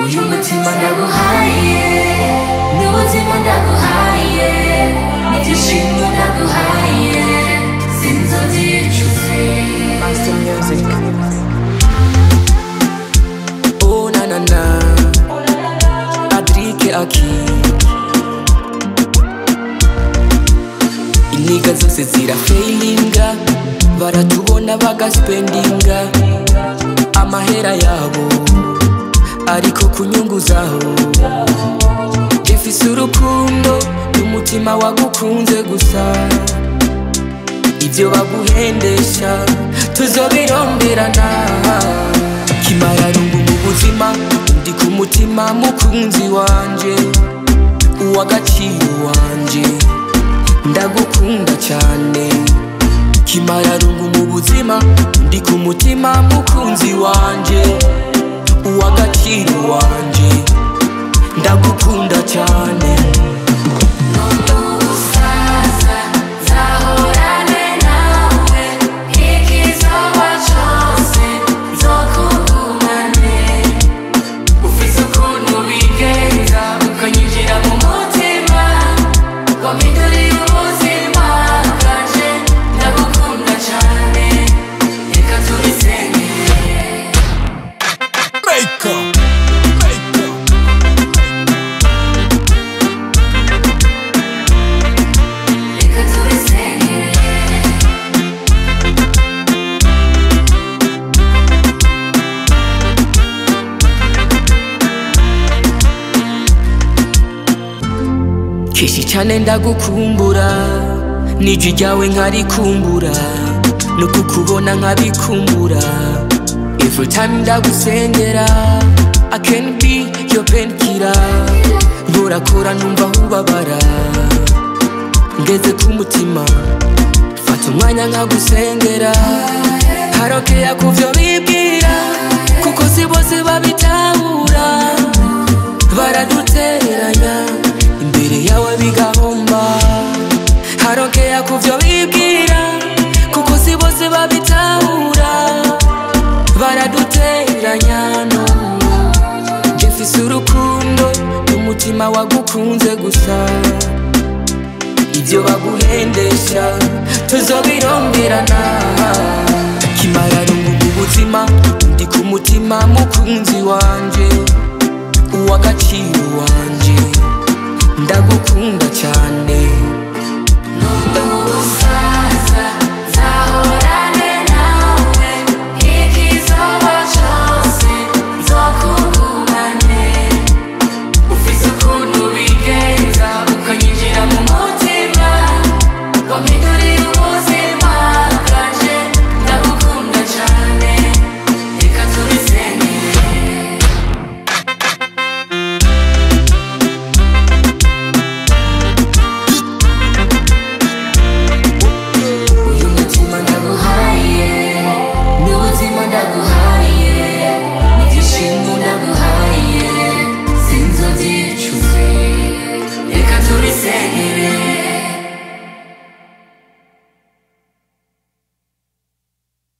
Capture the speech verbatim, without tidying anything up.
uyu mutima ndaguhaye n'ubuzima ndaguhaye n'ibyishimo ndaguhaye sinzobyicuze. Master Music. Oh na na na Adrike Aki. Iniga zose zira failinga, baratubona bagaspendinga amahera yabo ariko kunyungu zaho. Ifise urukundo n'umutima wagukunze gusa, ivyo baguhendesha tuzobironderana. Kimararungu mu buzima ndi ku mutima mukunzi wanje, uw'agaciro wanje ndagukunda cyane. Kimararungu mu buzima ndi ku mutima mukunzi wanje, uw'agaciro wanje ndagukunda cyane. Keshi cyane ndagukumbura, n'ijwi ryawe nkarikumbura, no kukubona nkabikumbura. Every time ndagusengera I can be your painkiller. Nkorakora numva ubabara, ngeze ku mutima fata umwanya nkagusengera. Harokea kuvyo bibwira, kuko si bose babitahura. Baradutereranya imbere yawe bigahomba. Harokea kuvyo bibwira, kuko si bose babitahura. Baradutereranya no, jefise urukundo n'umutima wagukunze gusa, ivyo baguhendesha tuzobironderana. Kimararungu mu buzima ndi ku mutima mukunzi wanje, uw'agaciro wanje ndagukunda cyane.